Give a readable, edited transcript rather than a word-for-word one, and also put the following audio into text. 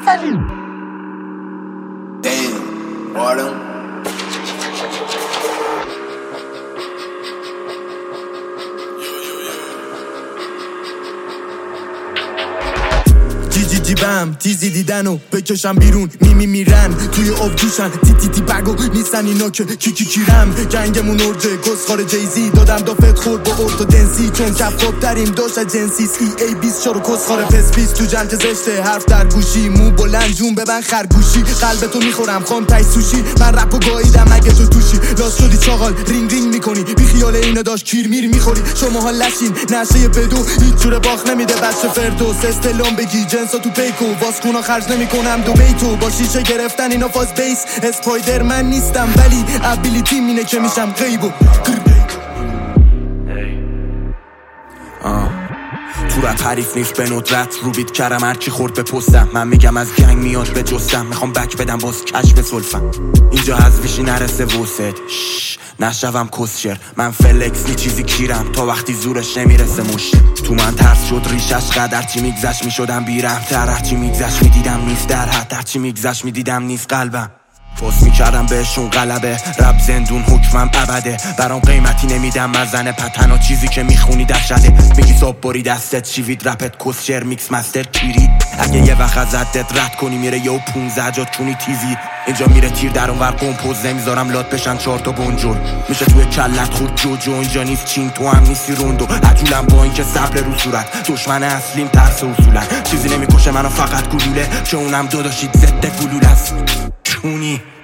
Damn, Autumn. جیبم تیزی دیدن و بکشم بیرون میرن توی آب جوشن تی بگو نیستن اینا که کیرم جنگمون ارجه گسخار جیزی دادم دافت خورد با ارتودنسی چون کف خوب داریم داشت جنسیس ای 20 شارو کسخار پس 20 تو جنگ زشته حرف در گوشی مو بلند جون ببن خرگوشی قلبتو میخورم خام تای سوشی من رپو گاییدم اگه تو توشی لاس شدی چاقال رینگ میکنی بی خیال اینو داشت کیر میخوری شماها لشین نشه بدو هیچ جوره باخ نمیده بچه فردوس استلام بگی جنسا تو پیکو واسکونا خرج نمیکنم دو بیتو با شیشه گرفتن اینا فاز بیس اسپایدر من نیستم ولی ابیلیتی مینه که میشم غیبو تو رپ حریف نیست به ندرت رو بیت کرم هرچی خورد به پستم من میگم از گنگ میاد به جستم میخوام بک بدم باز کشف سلفم اینجا حذفیشی نرسه وسط نشوم کسشر من فلکس نی چیزی کیرم تا وقتی زورش نمیرسه مشت تو من ترس شد ریشش قدر چی میگذشت میشدم بیرم تر هرچی میگذشت میدیدم نیست در حد هرچی میگذشت میدیدم نیست قلبم پست میکردم بهشون غلبه رب زندون حکمم ابده برام قیمتی نمیدم مزن پتن و چیزی که میخونی دشده میگی صبح بری دستت شیوید رپت کسشر میکس مستر کیری اگه یه وقت ازت رد کنی میره یه 15 جات چونی تیزی اینجا میره تیر در اونور قمپوز نمیذارم لات بشن 4 تا بنجور میشه توی کلت خود جوجو اینجا نیست چین تو هم نیستی روندو عجولم با اینکه صبر رو صورت دشمن اصلیم ترس اصولا چیزی نمیکشه منو فقط گلوله که اونم داداشید ضد گلوله است چونی